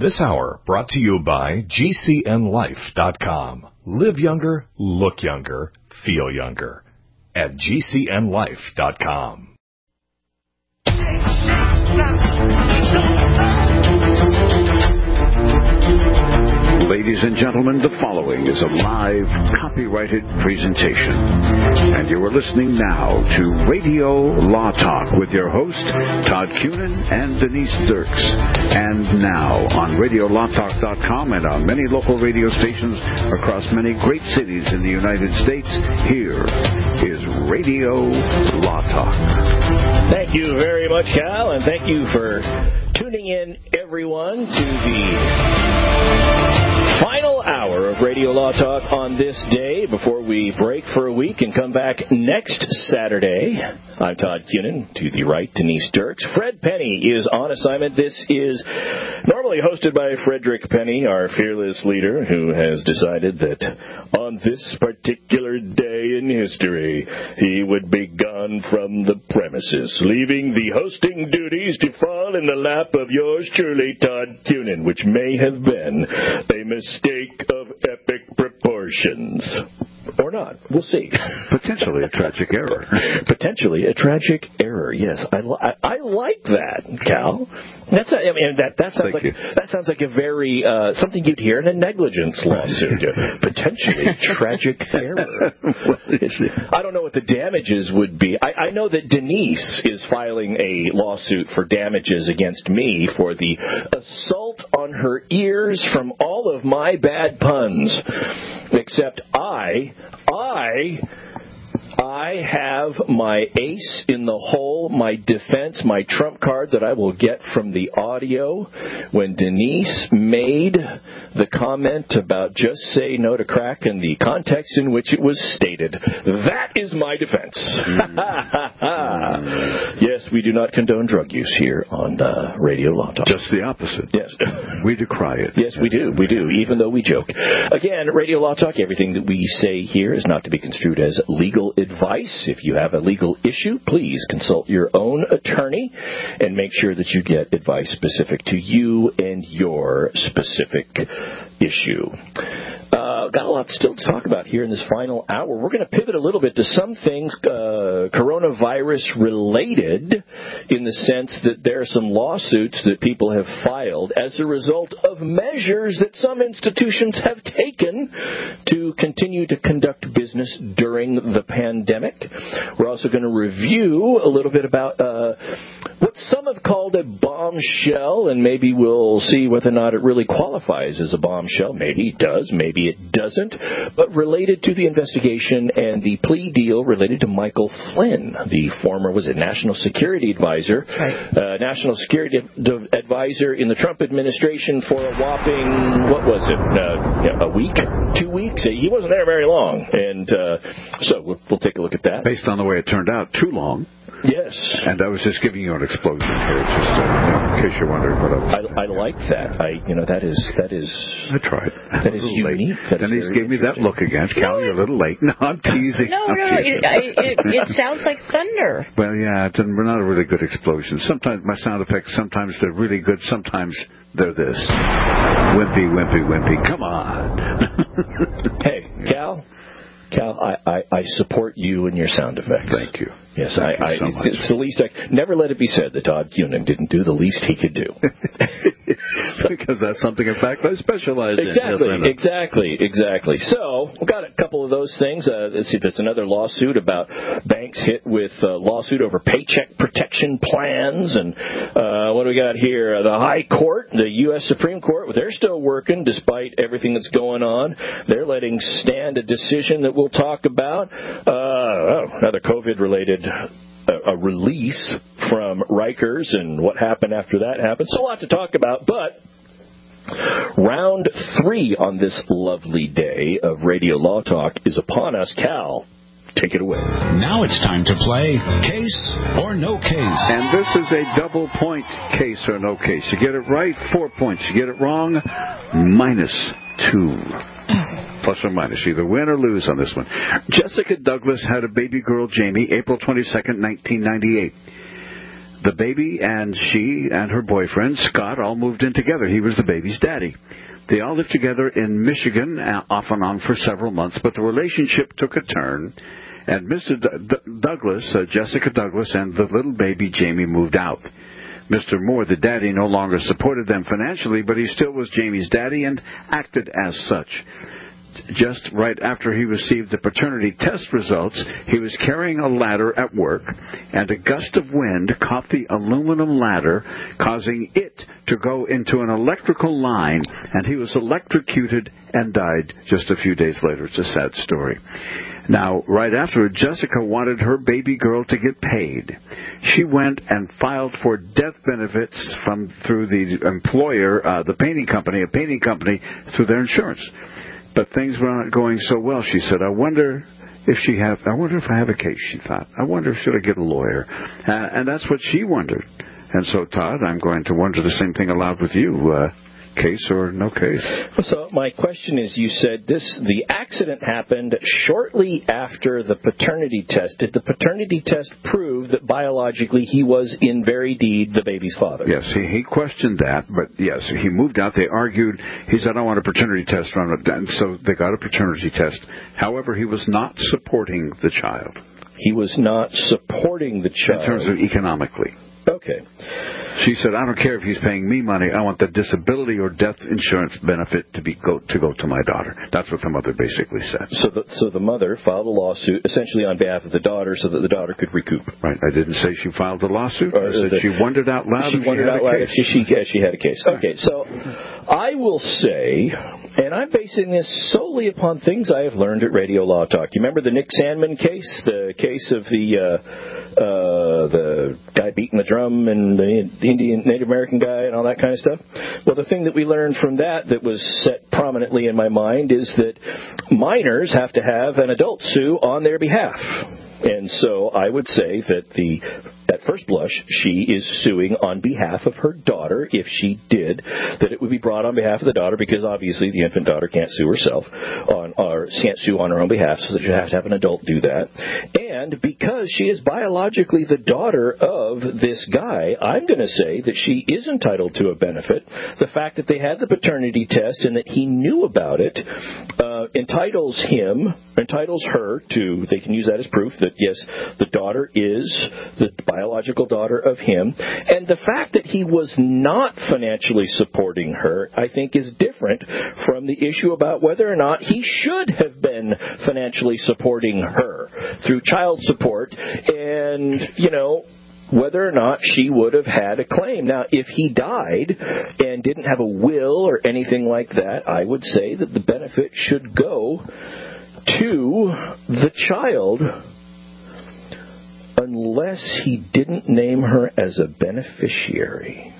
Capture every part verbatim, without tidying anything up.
This hour brought to you by G C N life dot com. Live younger, look younger, feel younger at G C N life dot com. Ladies and gentlemen, the following is a live, copyrighted presentation. And you are listening now to Radio Law Talk with your host, Todd Cunin and Denise Dirks. And now on radio law talk dot com and on many local radio stations across many great cities in the United States, here is Radio Law Talk. Thank you very much, Cal, and thank you for tuning in, everyone, to the final hour of Radio Law Talk on this day before we break for a week and come back next Saturday. I'm Todd Cunin. To the right, Denise Dirks. Fred Penny is on assignment. This is normally hosted by Frederick Penny, our fearless leader, who has decided that on this particular day in history, he would be gone from the premises, leaving the hosting duties to fall in the lap of yours truly, Todd Cunin, which may have been a mistake of epic proportions. Or not. We'll see. Potentially a tragic error. Potentially a tragic error. Yes, I, I, I like that, Cal. That's a, I mean that that sounds Thank like you. that sounds like a very uh, something you'd hear in a negligence lawsuit. Potentially tragic error. I don't know what the damages would be. I, I know that Denise is filing a lawsuit for damages against me for the assault on her ears from all of my bad puns. Except I, I, I have my ace in the hole, my defense, my trump card that I will get from the audio when Denise made the comment about just say no to crack and the context in which it was stated. That is my defense. Mm. Yes, we do not condone drug use here on uh, Radio Law Talk. Just the opposite. Yes. We decry it. Yes, we do. We do, even though we joke. Again, Radio Law Talk, everything that we say here is not to be construed as legal advice. If you have a legal issue, please consult your own attorney and make sure that you get advice specific to you and your specific issue. Uh, got a lot still to talk about here in this final hour. We're going to pivot a little bit to some things uh, coronavirus related, in the sense that there are some lawsuits that people have filed as a result of measures that some institutions have taken to continue to conduct business during the pandemic. We're also going to review a little bit about uh, what some have called a bombshell, and maybe we'll see whether or not it really qualifies as a bombshell. Maybe it does, maybe it doesn't, but related to the investigation and the plea deal related to Michael Flynn, the former, was it National Security Advisor, right. uh, National Security Advisor in the Trump administration for a whopping, what was it, uh, a week, two weeks? He wasn't there very long, and uh, so we'll, we'll take a look at that. Based on the way it turned out, too long. Yes. And I was just giving you an explosion here, just uh, you know, in case you're wondering what I was. I, I like that. I, you know, that is that is. I tried. That is unique. That and he gave me that look again. Cal, you're a little late. No, I'm teasing. No, I'm no, teasing. it, it, it sounds like thunder. Well, yeah, it's not a really good explosion. Sometimes my sound effects, sometimes they're really good. Sometimes they're this. Wimpy, wimpy, wimpy. Come on. Hey, Cal. Cal, I, I, I support you and your sound effects. Thank you. Yes, Thank I, you so I much. it's the least I never let it be said that Todd Cunin didn't do the least he could do. Because that's something, in fact, I specialize exactly, in. Yes, exactly, exactly. So we've got a couple of those things. Uh, let's see, there's another lawsuit about banks hit with a lawsuit over paycheck protection plans, and uh, what do we got here? The High Court, the U S Supreme Court, they're still working despite everything that's going on. They're letting stand a decision that we'll talk about. Uh, oh, another COVID-related a release from Rikers and what happened after that happened. So a lot to talk about, but round three on this lovely day of Radio Law Talk is upon us. Cal, take it away. Now it's time to play Case or No Case. And this is a double point case or no case. You get it right, four points. You get it wrong, minus two. Plus or minus, either win or lose on this one. Jessica Douglas had a baby girl, Jamie, April twenty-second, nineteen ninety-eight. the baby and she and her boyfriend, Scott, all moved in together. He was the baby's daddy. They all lived together in Michigan, off and on for several months, but the relationship took a turn, and Mister D- D- Douglas, uh, Jessica Douglas, and the little baby Jamie moved out. Mister Moore, the daddy, no longer supported them financially, but he still was Jamie's daddy and acted as such. Just right after he received the paternity test results, he was carrying a ladder at work, and a gust of wind caught the aluminum ladder, causing it to go into an electrical line, and he was electrocuted and died just a few days later. It's a sad story. Now, right after, Jessica wanted her baby girl to get paid. She went and filed for death benefits from through the employer, uh, the painting company, a painting company, through their insurance. But things were not going so well. She said, I wonder if she have, I wonder if I have a case, she thought. I wonder, should I get a lawyer? Uh, and that's what she wondered. And so, Todd, I'm going to wonder the same thing aloud with you. Uh, case or no case? So my question is, you said this, the accident happened shortly after the paternity test. Did the paternity test prove that biologically he was in very deed the baby's father? Yes, he, he questioned that, but yes, he moved out. They argued. He said, I want a paternity test run. And so they got a paternity test. However, he was not supporting the child. He was not supporting the child. In terms of economically. Okay. She said, I don't care if he's paying me money. I want the disability or death insurance benefit to be go to go to my daughter. That's what the mother basically said. So the, so the mother filed a lawsuit essentially on behalf of the daughter so that the daughter could recoup. Right. I didn't say she filed a lawsuit. Or I said the, she wondered out loud she if wondered she had out a loud case. if she, she, she had a case. Okay, so I will say, and I'm basing this solely upon things I have learned at Radio Law Talk. You remember the Nick Sandman case? The case of the uh, uh, the guy beating the drum and the Indian Native American guy and all that kind of stuff? Well, the thing that we learned from that that was set prominently in my mind is that minors have to have an adult sue on their behalf. And so I would say that the at first blush, she is suing on behalf of her daughter. If she did, that it would be brought on behalf of the daughter, because obviously the infant daughter can't sue herself on, or can't sue on her own behalf, so that you have to have an adult do that. And because she is biologically the daughter of this guy, I'm going to say that she is entitled to a benefit. The fact that they had the paternity test and that he knew about it uh, entitles him, entitles her to, they can use that as proof that, yes, the daughter is the biological daughter of him. And the fact that he was not financially supporting her, I think, is different from the issue about whether or not he should have been financially supporting her through child support and, you know, whether or not she would have had a claim. Now, if he died and didn't have a will or anything like that, I would say that the benefit should go to the child, unless he didn't name her as a beneficiary.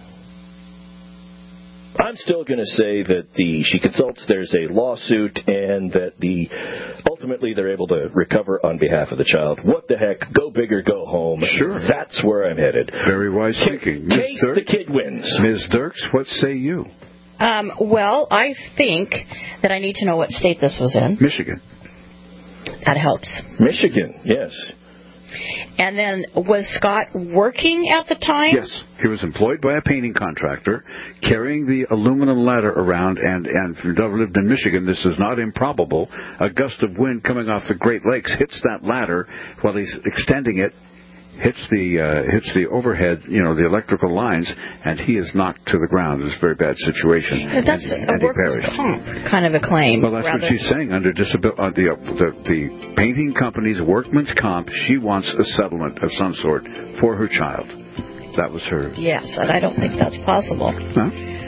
I'm still going to say that the she consults, there's a lawsuit, and that the ultimately they're able to recover on behalf of the child. What the heck? Go big or go home. Sure. That's where I'm headed. Very wise thinking. Case the kid wins. Miz Dirks, what say you? Um, well, I think that I need to know what state this was in. Michigan. That helps. Michigan, yes. And then, was Scott working at the time? Yes. He was employed by a painting contractor, carrying the aluminum ladder around, and, and if you've ever lived in Michigan, this is not improbable. A gust of wind coming off the Great Lakes hits that ladder while he's extending it, hits the uh, hits the overhead, you know, the electrical lines, and he is knocked to the ground. It's a very bad situation. But that's and, a and workers' comp kind of a claim. Well, that's rather. What she's saying. Under disability, uh, the, uh, the the painting company's workman's comp, she wants a settlement of some sort for her child. That was her. Yes, and I don't think that's possible. Huh?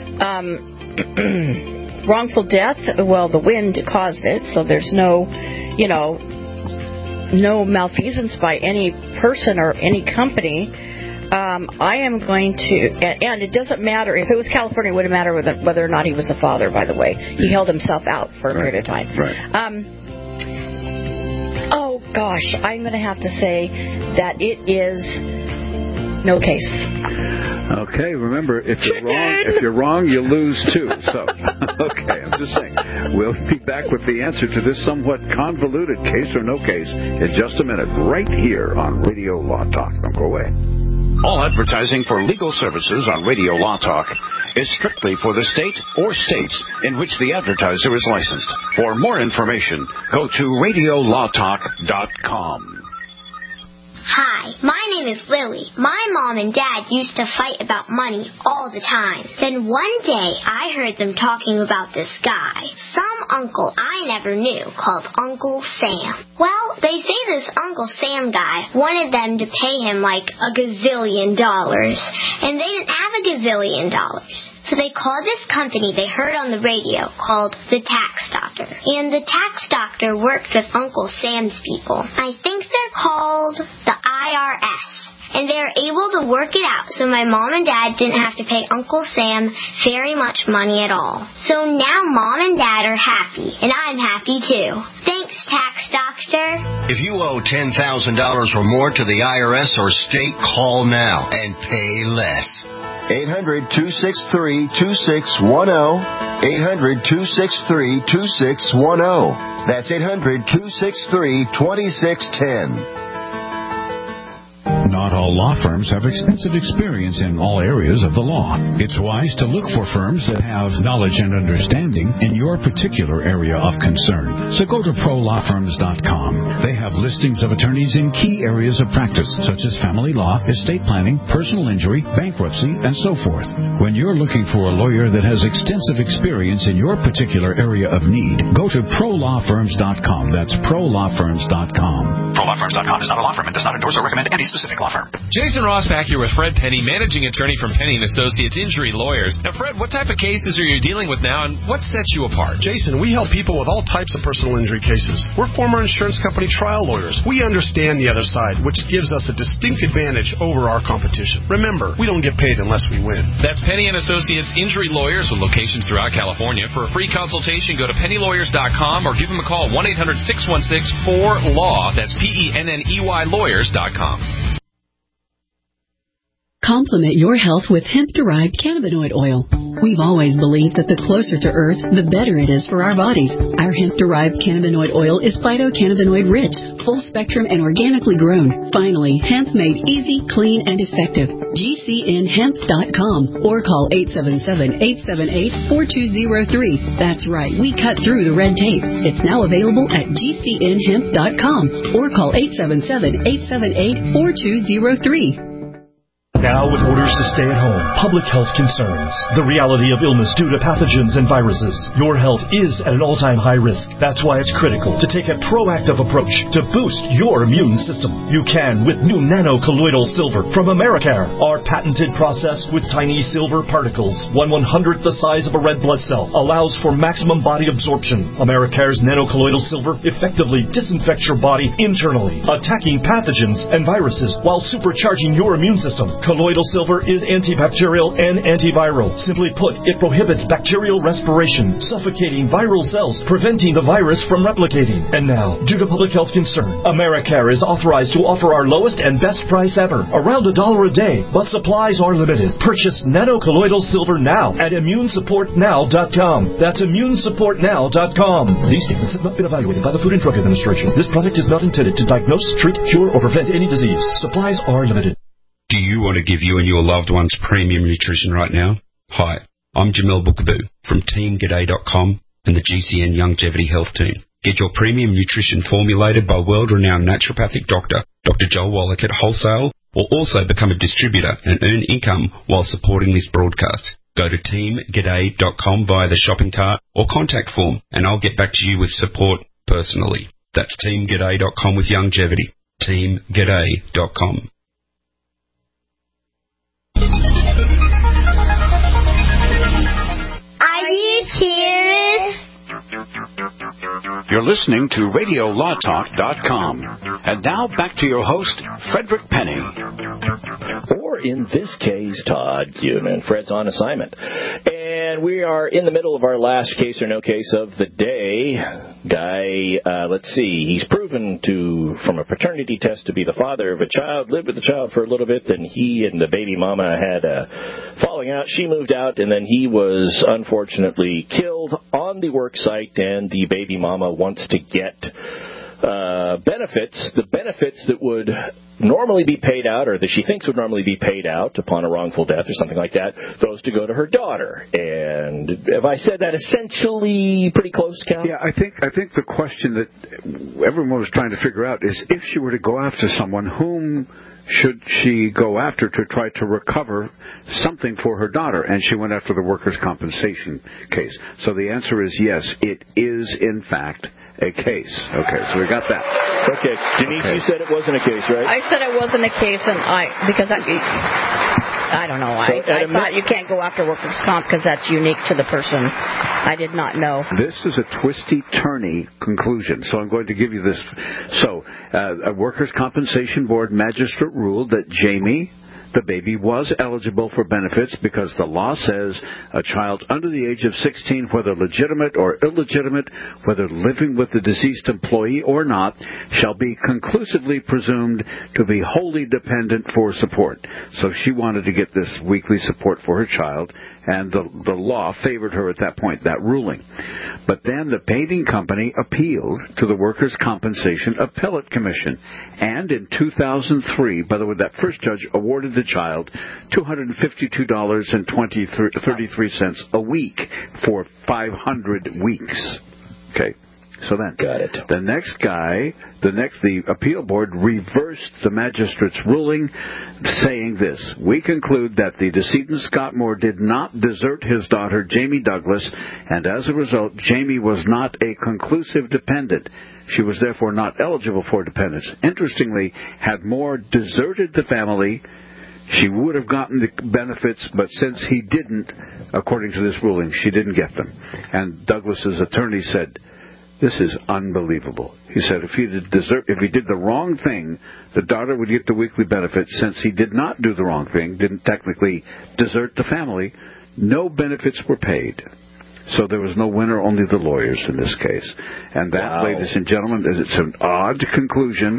Um, wrongful death. Well, the wind caused it, so there's no, you know, no malfeasance by any person or any company. Um, I am going to, and it doesn't matter, if it was California, it wouldn't matter whether, whether or not he was the father, by the way. He held himself out for a right. period of time. Right. Um, oh, gosh, I'm going to have to say that it is no case. Okay, remember, if you're wrong, if you're wrong, you lose too. So, okay, I'm just saying. We'll be back with the answer to this somewhat convoluted case or no case in just a minute, right here on Radio Law Talk. Don't go away. All advertising for legal services on Radio Law Talk is strictly for the state or states in which the advertiser is licensed. For more information, go to radio law talk dot com. Hi, my name is Lily. My mom and dad used to fight about money all the time. Then one day, I heard them talking about this guy, some uncle I never knew, called Uncle Sam. Well, they say this Uncle Sam guy wanted them to pay him like a gazillion dollars, and they didn't have a gazillion dollars. So they called this company they heard on the radio called the Tax Doctor. And the Tax Doctor worked with Uncle Sam's people. I think they're called the I R S. And they were able to work it out so my mom and dad didn't have to pay Uncle Sam very much money at all. So now mom and dad are happy, and I'm happy too. Thanks, Tax Doctor. If you owe ten thousand dollars or more to the I R S or state, call now and pay less. eight hundred, two six three, two six one zero. eight hundred, two six three, two six one zero. That's eight hundred, two six three, two six one zero. Not all law firms have extensive experience in all areas of the law. It's wise to look for firms that have knowledge and understanding in your particular area of concern. So go to pro law firms dot com. They have listings of attorneys in key areas of practice, such as family law, estate planning, personal injury, bankruptcy, and so forth. When you're looking for a lawyer that has extensive experience in your particular area of need, go to pro law firms dot com. That's pro law firms dot com. pro law firms dot com is not a law firm and does not endorse or recommend any specific law firm. Jason Rossback here with Fred Penny, managing attorney from Penny and Associates Injury Lawyers. Now, Fred, what type of cases are you dealing with now, and what sets you apart? Jason, we help people with all types of personal injury cases. We're former insurance company trial lawyers. We understand the other side, which gives us a distinct advantage over our competition. Remember, we don't get paid unless we win. That's Penny and Associates Injury Lawyers with locations throughout California. For a free consultation, go to penny lawyers dot com or give them a call, one eight hundred, six one six, four, L A W. That's P E N N E Y lawyers dot com. Complement your health with hemp-derived cannabinoid oil. We've always believed that the closer to Earth, the better it is for our bodies. Our hemp-derived cannabinoid oil is phytocannabinoid-rich, full-spectrum, and organically grown. Finally, hemp made easy, clean, and effective. G C N hemp dot com or call eight seven seven, eight seven eight, four two zero three. That's right, we cut through the red tape. It's now available at G C N hemp dot com or call eight seven seven, eight seven eight, four two zero three. Now with orders to stay at home, public health concerns, the reality of illness due to pathogens and viruses, your health is at an all-time high risk. That's why it's critical to take a proactive approach to boost your immune system. You can with new nano-colloidal silver from Americare. Our patented process with tiny silver particles, one one-hundredth the size of a red blood cell, allows for maximum body absorption. Americare's nano-colloidal silver effectively disinfects your body internally, attacking pathogens and viruses while supercharging your immune system. Colloidal silver is antibacterial and antiviral. Simply put, it prohibits bacterial respiration, suffocating viral cells, preventing the virus from replicating. And now, due to public health concern, Americare is authorized to offer our lowest and best price ever, around a dollar a day, but supplies are limited. Purchase nano-colloidal silver now at immune support now dot com. That's immune support now dot com. These statements have not been evaluated by the Food and Drug Administration. This product is not intended to diagnose, treat, cure, or prevent any disease. Supplies are limited. Do you want to give you and your loved ones premium nutrition right now? Hi, I'm Jamel Bookaboo from team g'day dot com and the G C N Longevity Health Team. Get your premium nutrition formulated by world-renowned naturopathic doctor, Doctor Joel Wallach at wholesale, or also become a distributor and earn income while supporting this broadcast. Go to team g'day dot com via the shopping cart or contact form, and I'll get back to you with support personally. That's team g'day dot com with longevity. team g'day dot com. Are you serious? You're listening to radio law talk dot com. And now back to your host, Frederick Penny. Or in this case, Todd Cunin. Fred's on assignment. And we are in the middle of our last case or no case of the day. Guy, uh, let's see, he's proven to, from a paternity test, to be the father of a child, lived with the child for a little bit, then he and the baby mama had a falling out. She moved out, and then he was unfortunately killed on the work site, and the baby mama wants to get uh, benefits, the benefits that would normally be paid out, or that she thinks would normally be paid out upon a wrongful death or something like that, those to go to her daughter. And have I said that essentially pretty close, Cal? Yeah, I think I think the question that everyone was trying to figure out is, if she were to go after someone, whom should she go after to try to recover something for her daughter? And she went after the workers' compensation case. So the answer is yes, it is in fact a case. Okay, so we got that. Okay, Denise, okay. You said it wasn't a case, right? I said it wasn't a case, and I because I, I don't know. So I, I thought you can't go after workers' comp because that's unique to the person. I did not know. This is a twisty-turny conclusion, so I'm going to give you this. So, uh, a workers' compensation board magistrate ruled that Jamie, the baby, was eligible for benefits because the law says a child under the age of sixteen, whether legitimate or illegitimate, whether living with the deceased employee or not, shall be conclusively presumed to be wholly dependent for support. So she wanted to get this weekly support for her child, and the, the law favored her at that point, that ruling. But then the painting company appealed to the Workers' Compensation Appellate Commission. And in two thousand three, by the way, that first judge awarded the child two hundred fifty-two dollars and thirty-three cents a week for five hundred weeks. Okay. So then, got it. The next guy, the next, the appeal board reversed the magistrate's ruling, saying this: we conclude that the decedent Scott Moore did not desert his daughter Jamie Douglas, and as a result, Jamie was not a conclusive dependent. She was therefore not eligible for dependents. Interestingly, had Moore deserted the family, she would have gotten the benefits, but since he didn't, according to this ruling, she didn't get them. And Douglas's attorney said, this is unbelievable. He said if he did desert, if he did the wrong thing, the daughter would get the weekly benefit. Since he did not do the wrong thing, didn't technically desert the family, no benefits were paid. So there was no winner, only the lawyers in this case. And that, wow. Ladies and gentlemen, is it's an odd conclusion.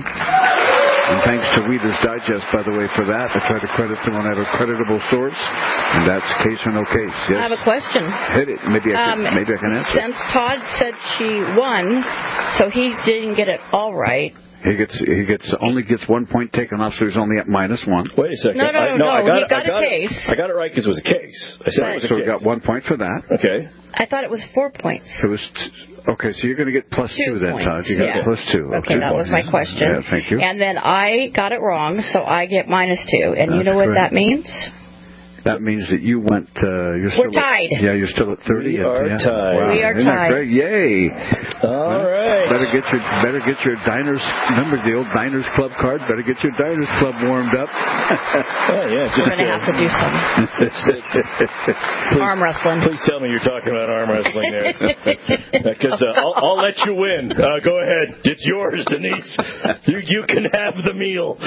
And thanks to Reader's Digest, by the way, for that. I try to credit them when I have a creditable source, and that's case or no case. Yes. I have a question. Hit it. Maybe I can, um, maybe I can answer. Since Todd said she won, so he didn't get it all right. He gets he gets only gets one point taken off, so he's only at minus one. Wait a second. No, no, I, no, no. I no. got he it, got, I got a case. It, I got it right because it was a case. I said right, it was a so case. we got one point for that. Okay. I thought it was four points. It was t- okay. So you're going to get plus two, two then, points. Todd. You got yeah. plus two. Okay, two that points. was my question. Yeah, thank you. And then I got it wrong, so I get minus two. And That's you know what correct. that means? That means that you went. Uh, you're still We're tied. At, yeah, you're still at thirty. We are yeah. tied. Wow. We are Isn't tied. That great? Yay! All right. Better get your better get your diners. Remember the old Diners Club card. Better get your Diners Club warmed up. Oh yeah, just, we're going to uh, have to do some please, arm wrestling. Please tell me you're talking about arm wrestling there, because uh, I'll, I'll let you win. Uh, go ahead, it's yours, Denise. You you can have the meal.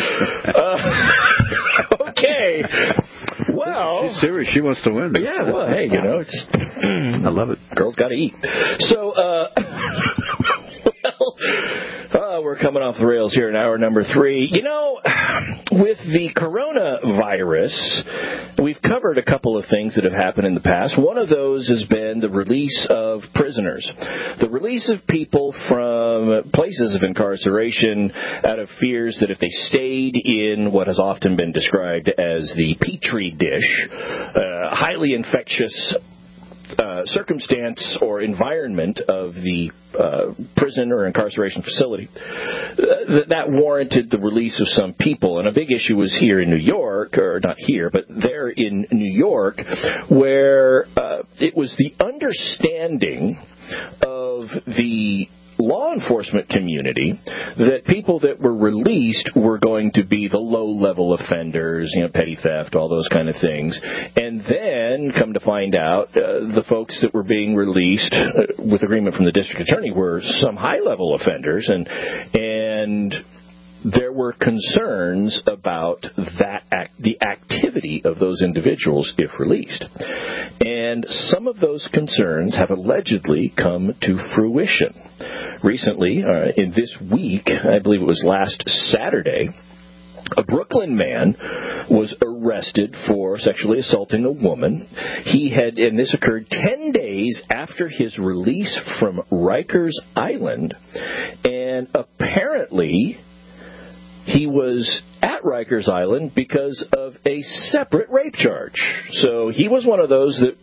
Uh, okay. Well, she's serious. She wants to win. Yeah. Well, hey, you know, it's. I love it. Girls got to eat. So, uh, well, uh, we're coming off the rails here in hour number three. You know, with the coronavirus, we've covered a couple of things that have happened in the past. One of those has been the release of prisoners, the release of people from places of incarceration out of fears that if they stayed in what has often been described as the Petri dish, uh, highly infectious Uh, circumstance or environment of the uh, prison or incarceration facility, uh, that warranted the release of some people. And a big issue was here in New York, or not here, but there in New York, where uh, it was the understanding of the law enforcement community that people that were released were going to be the low-level offenders, you know, petty theft, all those kind of things. And then, come to find out, uh, the folks that were being released uh, with agreement from the district attorney were some high-level offenders, and and there were concerns about that act, the activity of those individuals if released. And some of those concerns have allegedly come to fruition. Recently, uh, in this week, I believe it was last Saturday, a Brooklyn man was arrested for sexually assaulting a woman. He had, and this occurred ten days after his release from Rikers Island, and And apparently, he was at Rikers Island because of a separate rape charge. So he was one of those that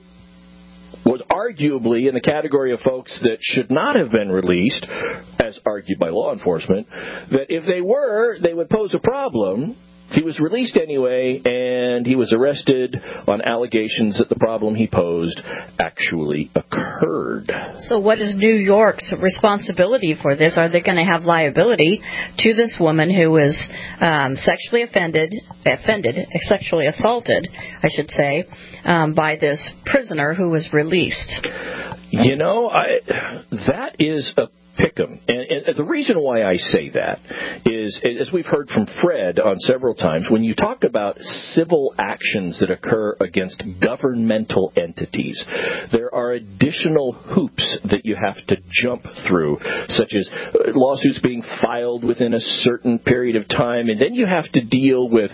was arguably in the category of folks that should not have been released, as argued by law enforcement, that if they were, they would pose a problem. He was released anyway, and he was arrested on allegations that the problem he posed actually occurred. So what is New York's responsibility for this? Are they going to have liability to this woman who was um, sexually offended, offended, sexually assaulted, I should say, um, by this prisoner who was released? You know, I, that is a pick'em. And, and the reason why I say that is, as we've heard from Fred on several times, when you talk about civil actions that occur against governmental entities, there are additional hoops that you have to jump through, such as lawsuits being filed within a certain period of time, and then you have to deal with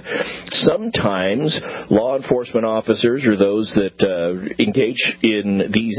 sometimes law enforcement officers or those that uh, engage in these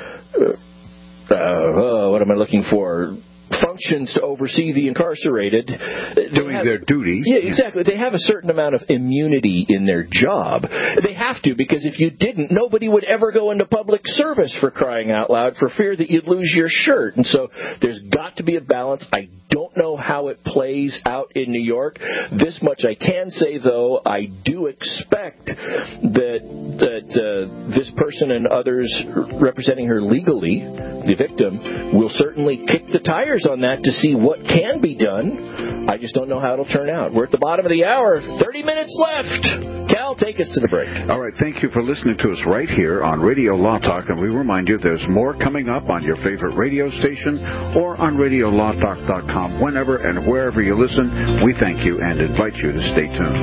uh, Uh, oh, what am I looking for? Functions to oversee the incarcerated. Doing have, their duty. Yeah, exactly. They have a certain amount of immunity in their job. They have to, because if you didn't, nobody would ever go into public service, for crying out loud, for fear that you'd lose your shirt. And so there's got to be a balance. I don't know how it plays out in New York. This much I can say, though, I do expect that that uh, this person and others representing her legally, the victim, will certainly kick the tires on that to see what can be done. I just don't know how it'll turn out. We're at the bottom of the hour. thirty minutes left. Cal, take us to the break. All right. Thank you for listening to us right here on Radio Law Talk. And we remind you there's more coming up on your favorite radio station or on radio law talk dot com. Whenever and wherever you listen, we thank you and invite you to stay tuned.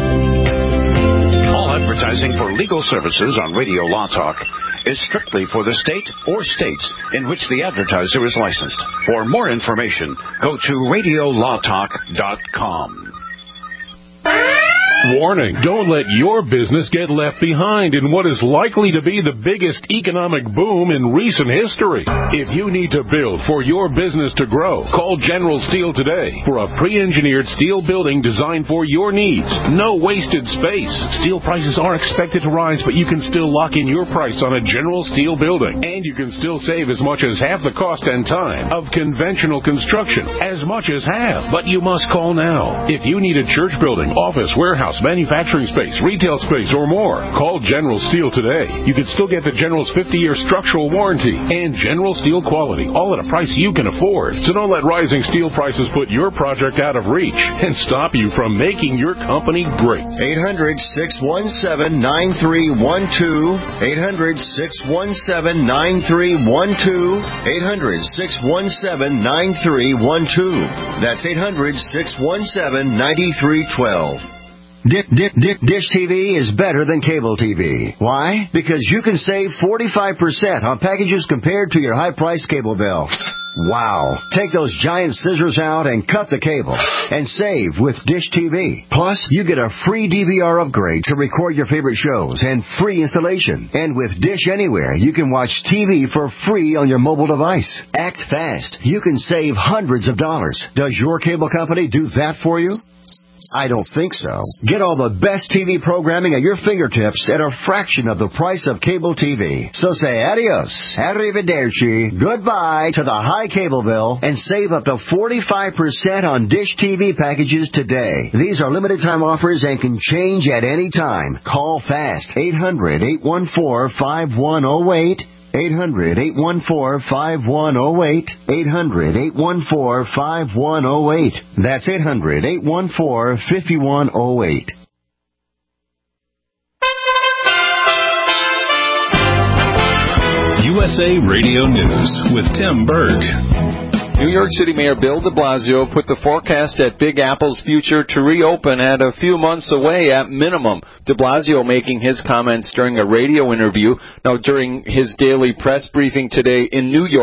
All advertising for legal services on Radio Law Talk is strictly for the state or states in which the advertiser is licensed. For more information, go to radio law talk dot com. Warning, don't let your business get left behind in what is likely to be the biggest economic boom in recent history. If you need to build for your business to grow, call General Steel today for a pre-engineered steel building designed for your needs. No wasted space. Steel prices are expected to rise, but you can still lock in your price on a General Steel building. And you can still save as much as half the cost and time of conventional construction. As much as half. But you must call now. If you need a church building, office, warehouse, manufacturing space, retail space, or more, call General Steel today. You can still get the General's fifty-year structural warranty and General Steel quality, all at a price you can afford. So don't let rising steel prices put your project out of reach and stop you from making your company great. eight hundred, six one seven, nine three one two. eight hundred, six one seven, nine three one two. eight hundred, six one seven, nine three one two. That's eight hundred, six one seven, nine three one two. Dick, Dick, Dick, Dish T V is better than cable T V. Why? Because you can save forty-five percent on packages compared to your high-priced cable bill. Wow. Take those giant scissors out and cut the cable and save with Dish T V. Plus, you get a free D V R upgrade to record your favorite shows and free installation. And with Dish Anywhere, you can watch T V for free on your mobile device. Act fast. You can save hundreds of dollars. Does your cable company do that for you? I don't think so. Get all the best T V programming at your fingertips at a fraction of the price of cable T V. So say adios, arrivederci, goodbye to the high cable bill and save up to forty-five percent on Dish T V packages today. These are limited time offers and can change at any time. Call fast. eight hundred, eight one four, five one zero eight. eight hundred, eight one four, five one zero eight. eight hundred, eight one four, five one zero eight. That's eight hundred, eight one four, five one zero eight. U S A Radio News with Tim Berg. New York City Mayor Bill de Blasio put the forecast at Big Apple's future to reopen at a few months away at minimum. De Blasio making his comments during a radio interview. Now, during his daily press briefing today in New York,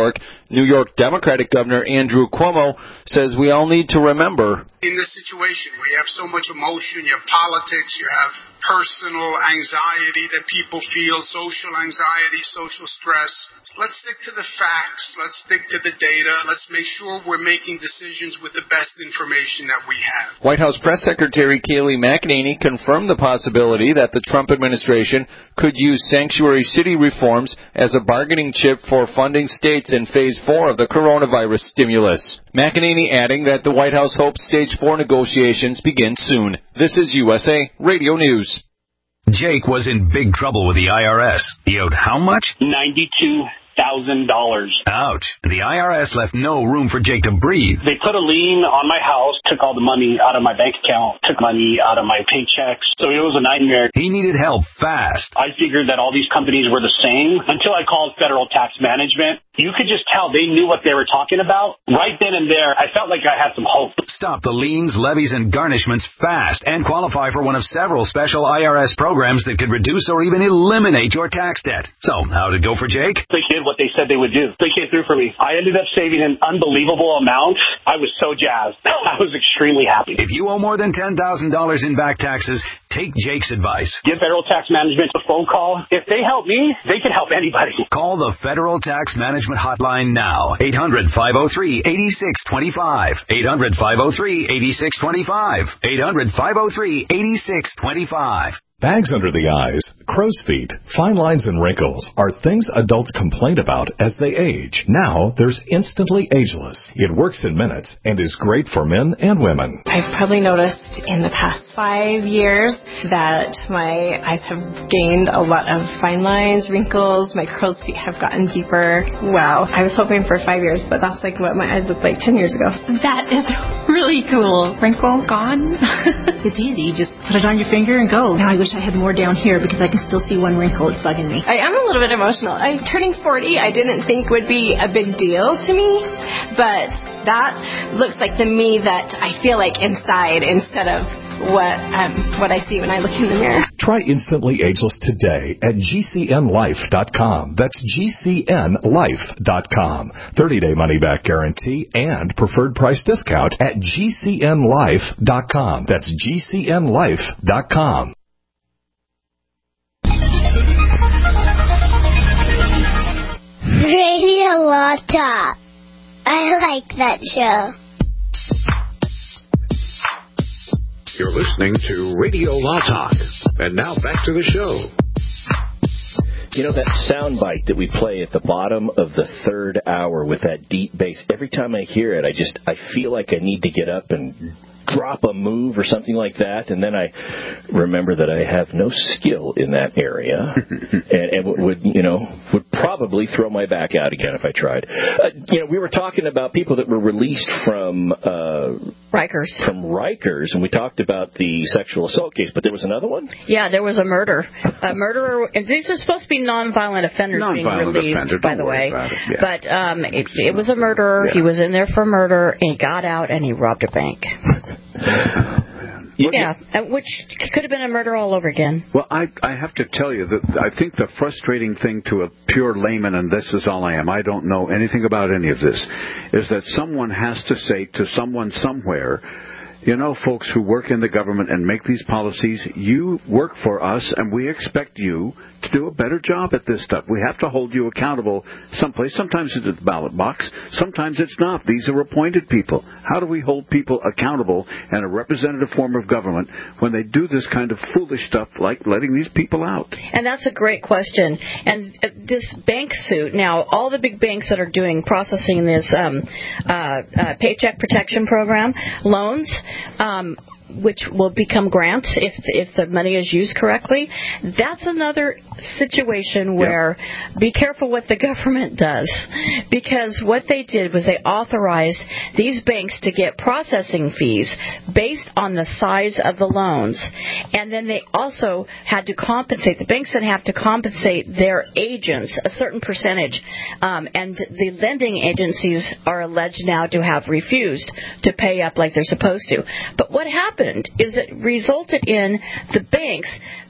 New York Democratic Governor Andrew Cuomo says we all need to remember. In this situation where you have so much emotion, you have politics, you have personal anxiety that people feel, social anxiety, social stress, let's stick to the facts, let's stick to the data, let's make sure we're making decisions with the best information that we have. White House Press Secretary Kayleigh McEnany confirmed the possibility that the Trump administration could use sanctuary city reforms as a bargaining chip for funding states in phase four of the coronavirus stimulus. McEnany adding that the White House hopes stage four negotiations begin soon. This is U S A Radio News. Jake was in big trouble with the I R S. He owed how much? ninety-two thousand dollars. Ouch. The I R S left no room for Jake to breathe. They put a lien on my house, took all the money out of my bank account, took money out of my paychecks. So it was a nightmare. He needed help fast. I figured that all these companies were the same until I called Federal Tax Management. You could just tell they knew what they were talking about. Right then and there, I felt like I had some hope. Stop the liens, levies, and garnishments fast and qualify for one of several special I R S programs that could reduce or even eliminate your tax debt. So, how'd it go for Jake? They did what they said they would do. They came through for me. I ended up saving an unbelievable amount. I was so jazzed. I was extremely happy. If you owe more than ten thousand dollars in back taxes, take Jake's advice. Give Federal Tax Management a phone call. If they help me, they can help anybody. Call the Federal Tax Management Hotline now. eight hundred, five oh three, eight six two five. eight hundred, five oh three, eight six two five. eight hundred, five oh three, eight six two five. Bags under the eyes, crow's feet, fine lines and wrinkles are things adults complain about as they age. Now, there's Instantly Ageless. It works in minutes and is great for men and women. I've probably noticed in the past five years that my eyes have gained a lot of fine lines, wrinkles, my crow's feet have gotten deeper. Wow. I was hoping for five years, but that's like what my eyes looked like ten years ago. That is really cool. Wrinkle gone. It's easy. You just put it on your finger and go. Now I wish I had more down here because I can still see one wrinkle. It's bugging me. I am a little bit emotional. I'm turning forty. I didn't think would be a big deal to me, but that looks like the me that I feel like inside instead of what um, what I see when I look in the mirror. Try Instantly Ageless today at G C N life dot com. That's G C N life dot com. thirty-day money-back guarantee and preferred price discount at G C N life dot com. That's G C N life dot com. Radio Law Talk. I like that show. You're listening to Radio Law Talk. And now back to the show. You know, that sound bite that we play at the bottom of the third hour with that deep bass, every time I hear it, I just, I feel like I need to get up and drop a move or something like that, and then I remember that I have no skill in that area, and, and would, you know, would probably throw my back out again if I tried. Uh, you know, we were talking about people that were released from uh, Rikers. From Rikers, and we talked about the sexual assault case, but there was another one? Yeah, there was a murder. A murderer, and these are supposed to be nonviolent offenders non-violent being released, offender, by the way. Yeah. But um, it, it was a murderer. Yeah. He was in there for murder, and he got out, and he robbed a bank. Yeah, which could have been a murder all over again. Well, I I have to tell you that I think the frustrating thing to a pure layman, and this is all I am, I don't know anything about any of this, is that someone has to say to someone somewhere, you know, folks who work in the government and make these policies, you work for us, and we expect you to do a better job at this stuff. We have to hold you accountable someplace. Sometimes it's at the ballot box. Sometimes it's not. These are appointed people. How do we hold people accountable in a representative form of government when they do this kind of foolish stuff like letting these people out? And that's a great question. And uh, this bank suit, now, all the big banks that are doing, processing this um, uh, uh, Paycheck Protection Program loans, um, which will become grants if if the money is used correctly. That's another situation where yep. be careful what the government does, because what they did was they authorized these banks to get processing fees based on the size of the loans, and then they also had to compensate. The banks then have to compensate their agents a certain percentage, um, and the lending agencies are alleged now to have refused to pay up like they're supposed to. But what happened is it resulted in the banks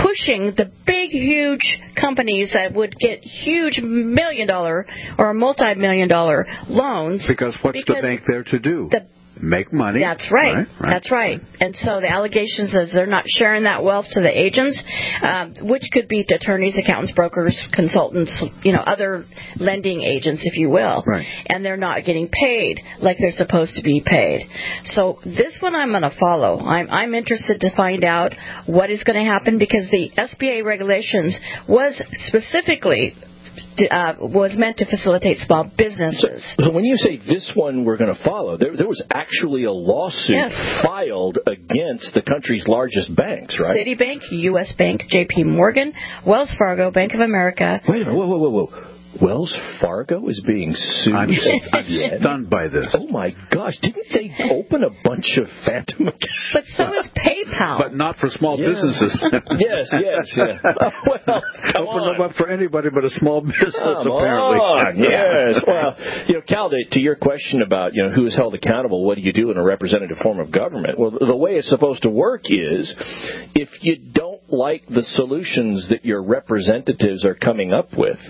pushing the big, huge companies that would get huge million dollar or multi million dollar loans. Because what's because the bank there to do? The, Make money. That's right. Right, right. That's right. And so the allegations is they're not sharing that wealth to the agents, um, which could be to attorneys, accountants, brokers, consultants, you know, other lending agents, if you will. Right. And they're not getting paid like they're supposed to be paid. So this one I'm going to follow. I'm, I'm interested to find out what is going to happen because the S B A regulations was specifically Uh, was meant to facilitate small businesses. So, so when you say this one we're going to follow, there, there was actually a lawsuit yes. filed against the country's largest banks, right? Citibank, U S Bank, J P Morgan, Wells Fargo, Bank of America. Wait a minute, whoa, whoa, whoa, whoa. Wells Fargo is being sued. I'm, I'm stunned by this. Oh my gosh! Didn't they open a bunch of phantom accounts? But so is PayPal. But not for small yeah. businesses. yes, yes, yeah. Well, come open on. them up for anybody but a small business, come apparently. On. Yes. Well, you know, Cal, to, to your question about you know who is held accountable, what do you do in a representative form of government? Well, the way it's supposed to work is, if you don't like the solutions that your representatives are coming up with,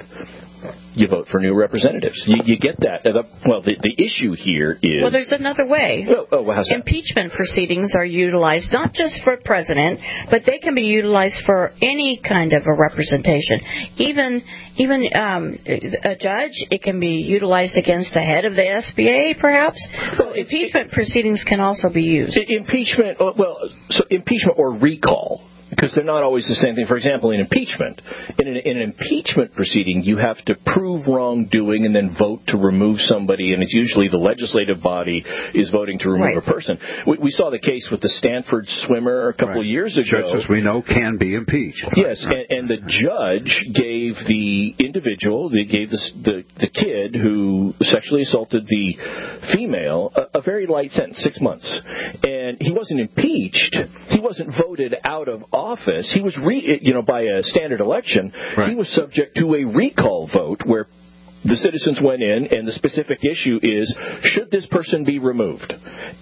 you vote for new representatives. You, you get that. Well, the, the issue here is... Well, there's another way. Oh, oh well, how's that? Impeachment proceedings are utilized not just for president, but they can be utilized for any kind of a representation. Even even um, a judge, it can be utilized against the head of the S B A, perhaps. So impeachment proceedings can also be used. Impeachment, well, so impeachment or recall. Because they're not always the same thing. For example, in impeachment, in an, in an impeachment proceeding, you have to prove wrongdoing and then vote to remove somebody, and it's usually the legislative body is voting to remove right. a person. We, we saw the case with the Stanford swimmer a couple right. of years ago. Judges, we know, can be impeached. Yes, right. and, and the judge gave the individual, they gave the, the the kid who sexually assaulted the female a, a very light sentence, six months. And he wasn't impeached. He wasn't voted out of office. He was, re, you know, by a standard election, right. he was subject to a recall vote where the citizens went in, and the specific issue is, should this person be removed?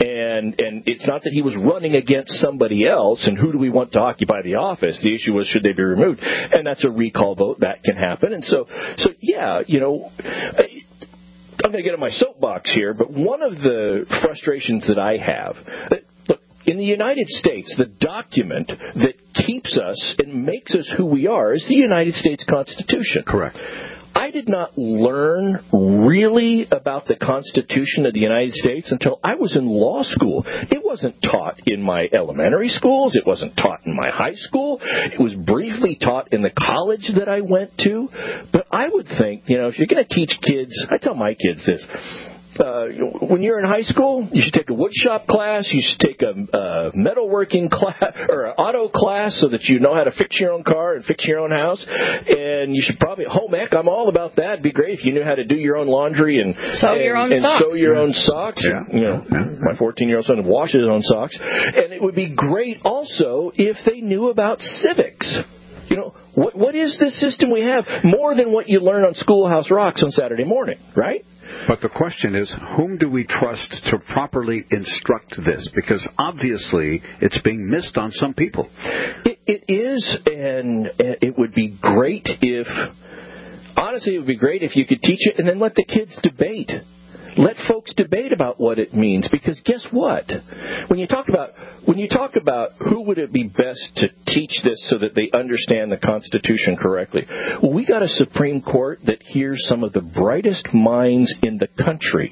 And and it's not that he was running against somebody else, and who do we want to occupy the office? The issue was, should they be removed? And that's a recall vote. That can happen. And so, so yeah, you know... I'm going to get on my soapbox here, but one of the frustrations that I have... Look, in the United States, the document that keeps us and makes us who we are is the United States Constitution. Correct. I did not learn really about the Constitution of the United States until I was in law school. It wasn't taught in my elementary schools. It wasn't taught in my high school. It was briefly taught in the college that I went to. But I would think, you know, if you're going to teach kids, I tell my kids this, Uh, when you're in high school, you should take a wood shop class. You should take a uh, metalworking class or an auto class so that you know how to fix your own car and fix your own house. And you should probably home ec. I'm all about that. It'd be great if you knew how to do your own laundry and sew and, your own and socks. sew your own socks. Yeah. And, you know, yeah. My fourteen-year-old son washes his own socks. And it would be great also if they knew about civics. You know, what what is the system we have? More than what you learn on Schoolhouse Rocks on Saturday morning, right? But the question is, whom do we trust to properly instruct this? Because obviously it's being missed on some people. It, it is, and it would be great if, honestly, it would be great if you could teach it and then let the kids debate. Let folks debate about what it means, because guess what? When you talk about when you talk about who would it be best to teach this so that they understand the Constitution correctly, well, we got a Supreme Court that hears some of the brightest minds in the country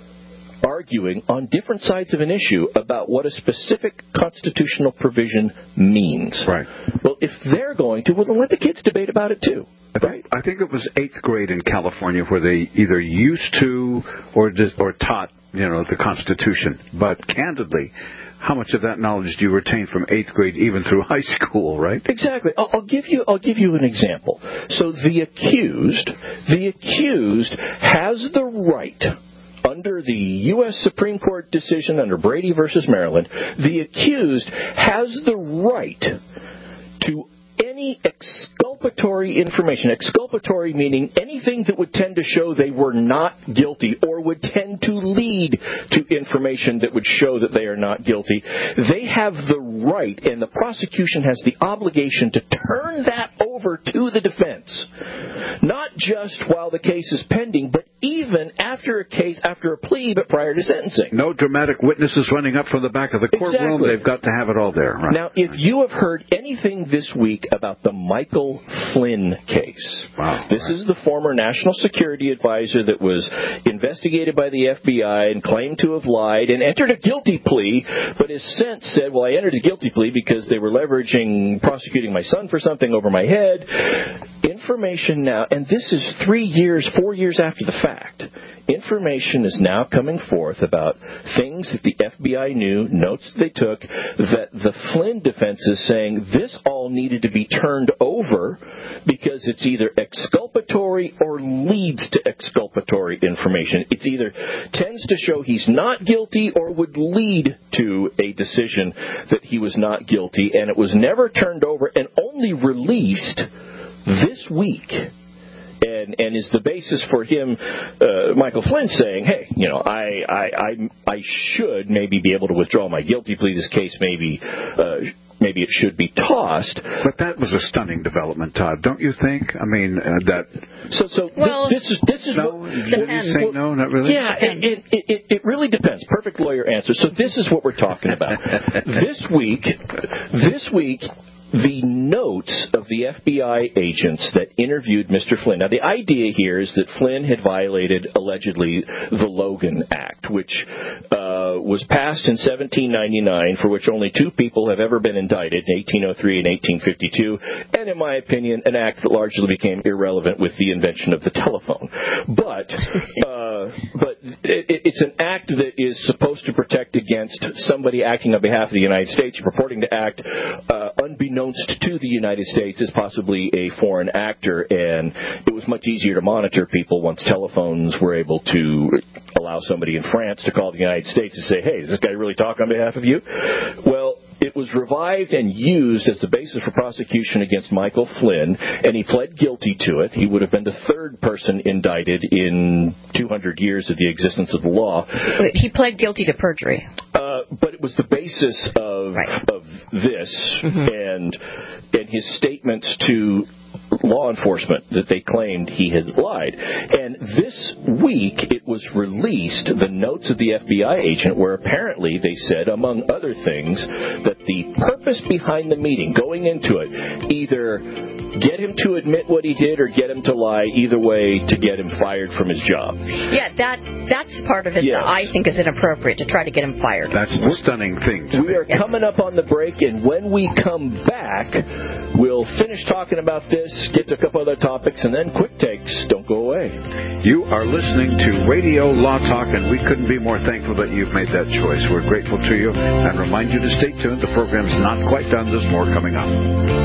arguing on different sides of an issue about what a specific constitutional provision means. Right. Well, if they're going to, well, then let the kids debate about it too. Right. I think it was eighth grade in California where they either used to or or taught, you know, the Constitution. But candidly, how much of that knowledge do you retain from eighth grade even through high school, right? Exactly. I'll, I'll give you I'll give you an example. So the accused, the accused has the right, under the U S Supreme Court decision under Brady versus Maryland, the accused has the right to any exculpatory exculpatory information. Exculpatory meaning anything that would tend to show they were not guilty or would tend to lead to information that would show that they are not guilty. They have the right, and the prosecution has the obligation to turn that over to the defense. Not just while the case is pending, but even after a case, after a plea, but prior to sentencing. No dramatic witnesses running up from the back of the courtroom. Exactly. They've got to have it all there. Right. Now, if you have heard anything this week about the Michael Flynn case, wow, this right. is the former national security advisor that was investigated by the F B I and claimed to have lied and entered a guilty plea, but has since said, well, I entered a guilty plea because they were leveraging prosecuting my son for something over my head. Information now, and this is three years, four years after the fact, information is now coming forth about things that the F B I knew, notes they took, that the Flynn defense is saying this all needed to be turned over because it's either exculpatory or leads to exculpatory information. It's either tends to show he's not guilty or would lead to a decision that he was not guilty, and it was never turned over and only released this week. And, and is the basis for him, uh, Michael Flynn, saying, hey, you know, I, I, I, I should maybe be able to withdraw my guilty plea. This case maybe, uh, maybe it should be tossed. But that was a stunning development, Todd, don't you think? I mean, uh, that... So, so well, this, this is, this is no, what... Did you say no, not really? Yeah, it, it, it, it really depends. Perfect lawyer answer. So this is what we're talking about. This week, this week... the notes of the F B I agents that interviewed Mister Flynn. Now, the idea here is that Flynn had violated, allegedly, the Logan Act, which uh, was passed in seventeen ninety-nine, for which only two people have ever been indicted, in eighteen oh three and eighteen fifty-two, and, in my opinion, an act that largely became irrelevant with the invention of the telephone. But, uh, but it, it's an act that is supposed to protect against somebody acting on behalf of the United States, purporting to act uh, unbeknownst to the United States as possibly a foreign actor, and it was much easier to monitor people once telephones were able to allow somebody in France to call the United States and say, hey, does this guy really talk on behalf of you? Well, it was revived and used as the basis for prosecution against Michael Flynn, and he pled guilty to it. He would have been the third person indicted in two hundred years of the existence of the law. He pled guilty to perjury. Uh, but it was the basis of, right. of this, mm-hmm. and and his statements to law enforcement that they claimed he had lied. And this week it was released, the notes of the F B I agent, where apparently they said, among other things, that the purpose behind the meeting, going into it, either get him to admit what he did or get him to lie, either way, to get him fired from his job. Yeah, that that's part of it yes. that I think is inappropriate, to try to get him fired. That's a stunning thing. We are coming up on the break, and when we come back, we'll finish talking about this, get to a couple other topics, and then quick takes. Don't go away. You are listening to Radio Law Talk, and we couldn't be more thankful that you've made that choice. We're grateful to you and remind you to stay tuned. The program's not quite done. There's more coming up.